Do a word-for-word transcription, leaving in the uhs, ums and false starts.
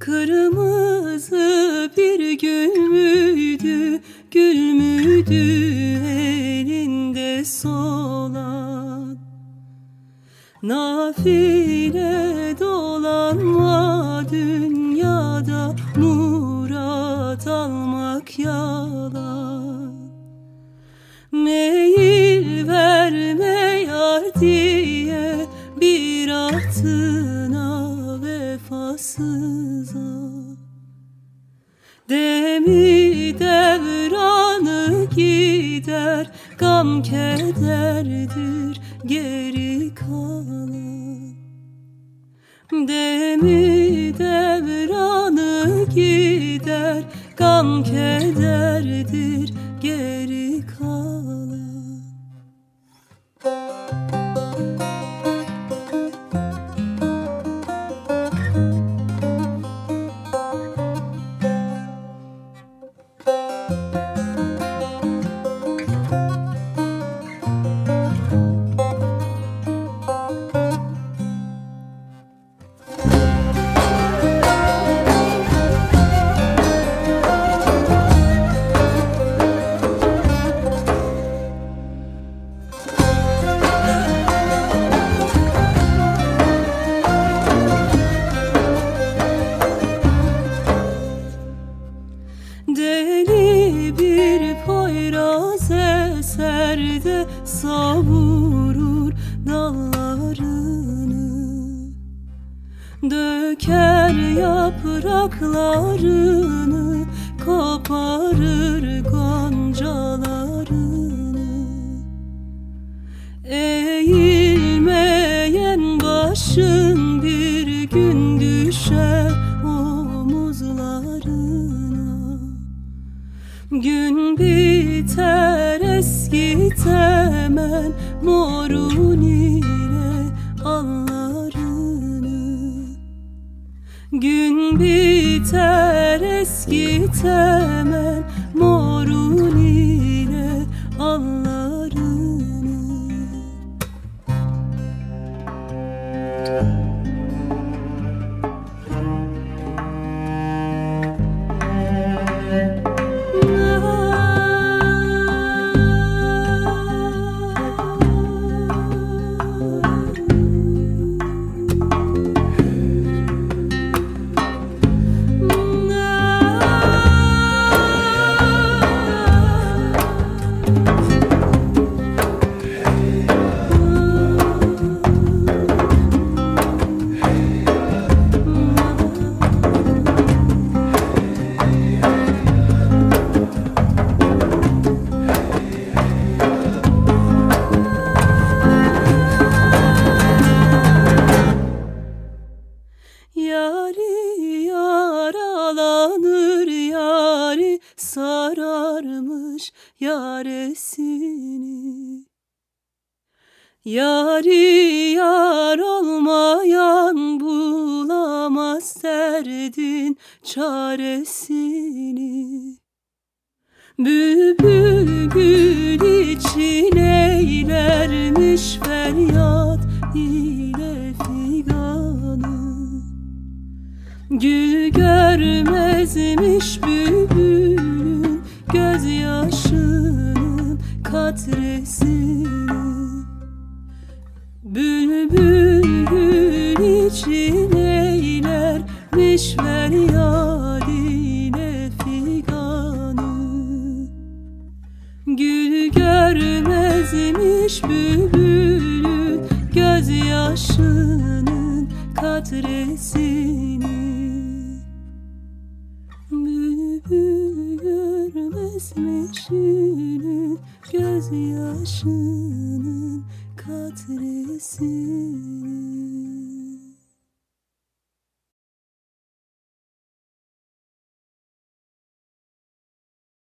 Kırmızı bir gül müydü, gül müydü elinde solan? Nafile dolanma dünyada, murat almak yalan. Meyil verme yar diye bir ahtına vefasıza. Demi devranı gider, gam kederdir geri kalan. Demi devranı gider, gam kederdir geri kalan. Deli bir poyraz eserde savurur dallarını, döker yapraklarını, koparır goncalarını. Eğilmeyen başın bir gün düşer omuzlarına. Gün biter eski temen morun ile allarını. Gün biter eski temen morun ile allarını. Yari yaralanır, yari sararmış yaresini. Yari yar olmayan bulamaz derdin çaresini. Bülbül gül için eylermiş feryat ile figanı. Gül görmezmiş bülbülün gözyaşının katresini. Bülbül gül için eylermiş feryat ile figanı. Gül görmezmiş bülbülün gözyaşının katresini. Bülbül görmezmiş gülün gözyaşının katresini.